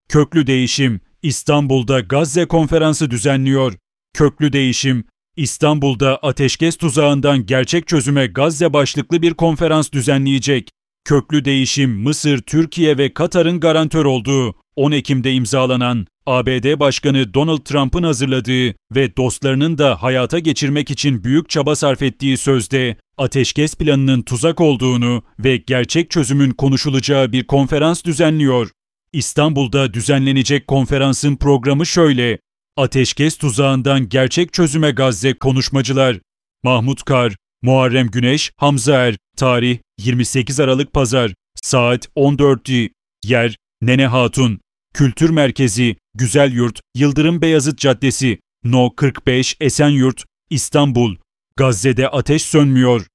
Köklü Değişim, İstanbul'da Gazze Konferansı düzenliyor. Köklü Değişim, İstanbul'da ateşkes tuzağından gerçek çözüme Gazze başlıklı bir konferans düzenleyecek. Köklü Değişim, Mısır, Türkiye ve Katar'ın garantör olduğu, 10 Ekim'de imzalanan, ABD Başkanı Donald Trump'ın hazırladığı ve dostlarının da hayata geçirmek için büyük çaba sarf ettiği sözde, ateşkes planının tuzak olduğunu ve gerçek çözümün konuşulacağı bir konferans düzenliyor. İstanbul'da düzenlenecek konferansın programı şöyle: Ateşkes tuzağından gerçek çözüme Gazze konuşmacılar: Mahmut Kar, Muharrem Güneş, Hamza Er. Tarih 28 Aralık Pazar. Saat 14. Yer Nene Hatun. Kültür Merkezi, Güzelyurt, Yıldırım Beyazıt Caddesi, No 45 Esenyurt, İstanbul. Gazze'de ateş sönmüyor.